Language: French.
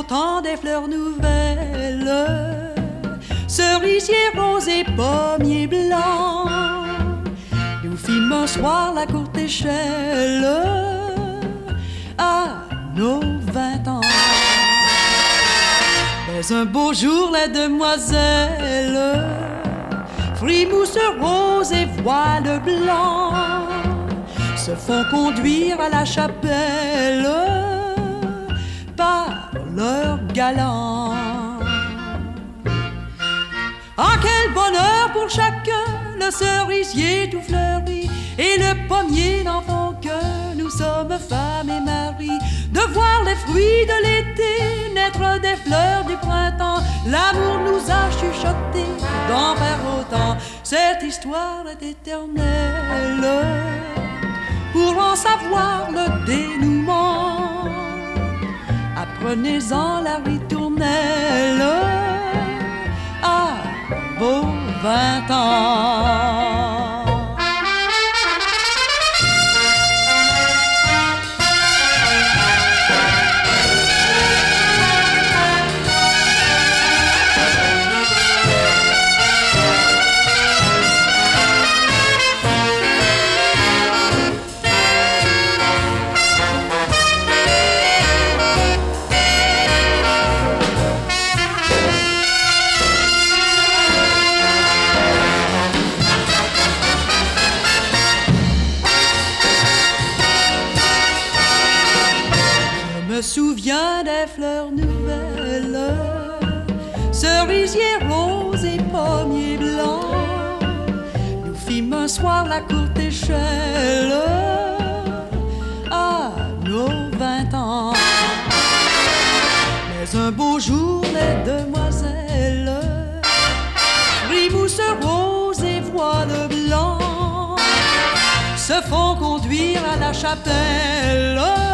temps des fleurs nouvelles, cerisier rose et pommier blanc. Nous fîmes un soir la courte échelle à nos 20 ans. Mais un beau jour, les demoiselles, frimousse rose et voile blanc, se font conduire à la chapelle par leur galant. Ah, quel bonheur pour chacun, le cerisier tout fleuri et le pommier n'en font que nous sommes femmes et maris. De voir les fruits de l'été naître des fleurs du printemps, l'amour nous a chuchoté d'en faire autant. Cette histoire est éternelle, pour en savoir le dénouement, apprenez-en la ritournelle à vos 20 ans. Je me souviens des fleurs nouvelles, cerisier rose et pommier blanc. Nous fîmes un soir la courte échelle à nos 20 ans. Mais un beau jour, les demoiselles, frimousse rose et voile blanc, se font conduire à la chapelle